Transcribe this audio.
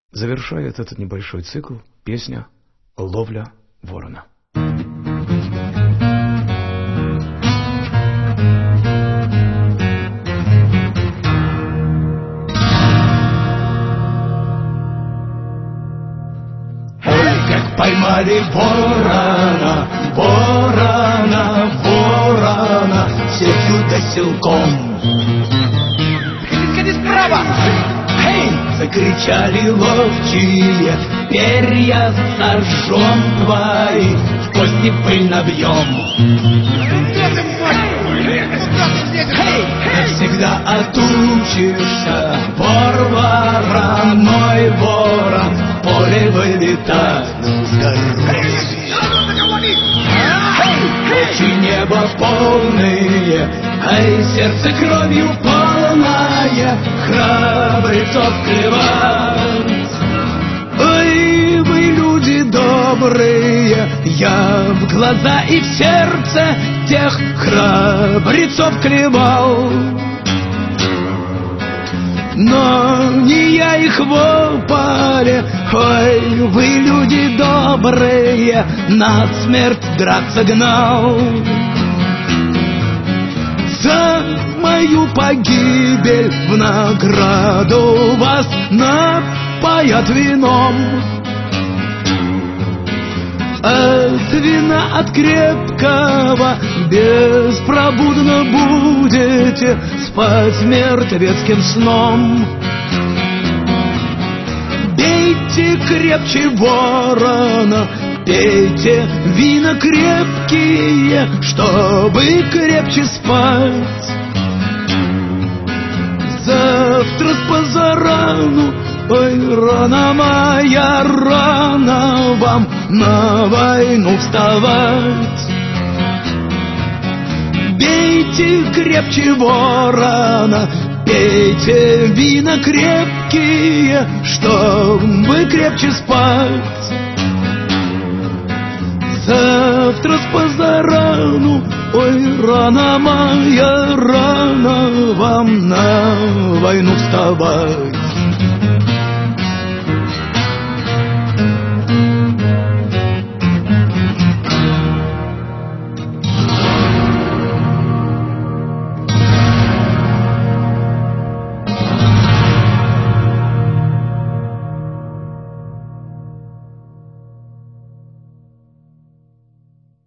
Завершает этот небольшой цикл песня «Ловля ворона». Поймали ворона, ворона, ворона, сетью да силком. Ходи справа! Эй! Закричали ловчие, перья сожжем твои, в кости пыль набьем. Навсегда отучишься, вор вороной ворон, в поле вылетать. Очи небо полные, ай, сердце кровью полное, храбрецов клевать. Ой, вы люди добрые, я в глаза и в сердце тех храбрецов клевал. Но не я их в поле, ой, вы люди добрые, на смерть драться гнал. За мою погибель в награду вас напоят вином. От вина, от крепкого беспробудно будете спать мертвецким сном. Бейте крепче ворона, пейте вина крепкие, чтобы крепче спать. Завтра с позарану, ой, рано моя, рано вам на войну вставать. Бейте крепче ворона, пейте вина крепкие, чтобы крепче спать. Завтра с позарану, ой, рано моя, рано вам на войну вставать.